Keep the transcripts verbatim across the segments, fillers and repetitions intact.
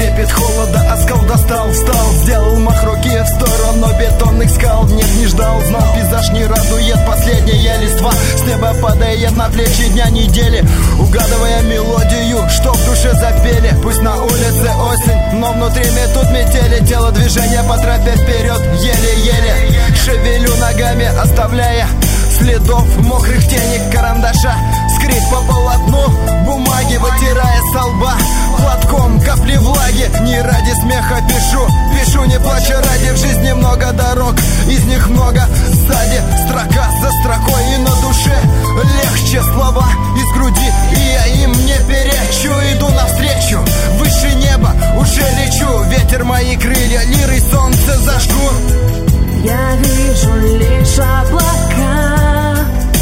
трепет холода, оскал достал, встал, сделал мах руки в сторону бетонных скал. Нет, не ждал, знал, пейзаж не радует, последняя листва с неба падает на плечи дня недели, угадывая мелодию, что в душе запели. Пусть на улице осень, но внутри метут метели, тело движение по тропе вперед, еле-еле шевелю ногами, оставляя следов мокрых теней карандаша. Скрип по полотну бумаги, вытирая со лба платком капли влаги. Не ради смеха пишу, пишу не плача ради. В жизни много дорог, из них много сзади, строка за строкой, и на душе легче слова из груди, и я им не перечу. Иду навстречу, выше неба уже лечу, ветер мои крылья, лирой солнце зажгу. Я вижу лишь облака,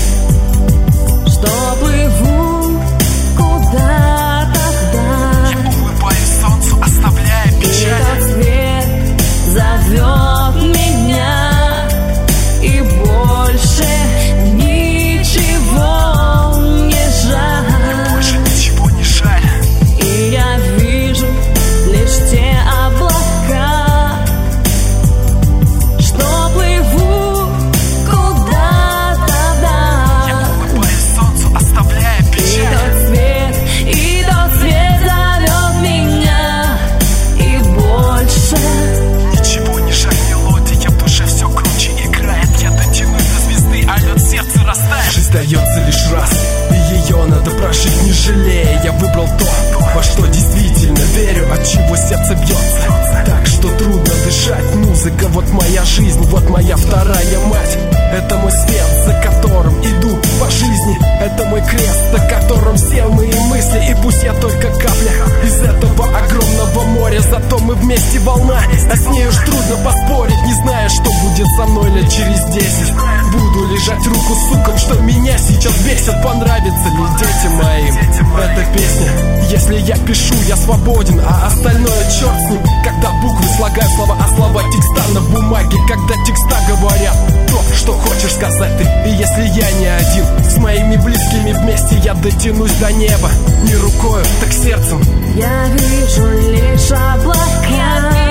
что плывут куда-то вдаль. Я улыбаюсь солнцу, оставляя печаль. Этот свет зовет меня, и больше ничего не жаль. Больше ничего не жаль. И я вижу лишь те облака, что плывут куда-то вдаль. Я улыбаюсь солнцу, оставляя И печаль. тот свет, и тот свет зовет меня, и больше Ничего не жаль, мелодия в душе все круче играет. Я дотянусь до звезды, а лед сердце растает. Жизнь дается лишь раз, и ее надо прожить не жалея. Я выбрал то, во что действительно верю, от чего сердце бьется так, что трудно дышать. Музыка, вот моя жизнь, вот моя вторая мать. Это мой свет, за которым иду по жизни. Это мой крест, на котором все мои мысли. И пусть я только капля из этого огромного моря, зато мы вместе волна, а с ней уж трудно поспорить. Не зная, что будет со мной лет через десять, буду лежать руку сукам, что меня сейчас бесит. Понравится ли детям моим эта песня? Если я пишу, я свободен, а остальное черт с ним. Когда буквы слагаю слова, а слова текста на бумаге. Когда текста говорят то, что хочешь сказать ты. И если я не один, с моими близкими вместе я дотянусь до неба. Не рукою, так сердцем. я вижу лишь облака.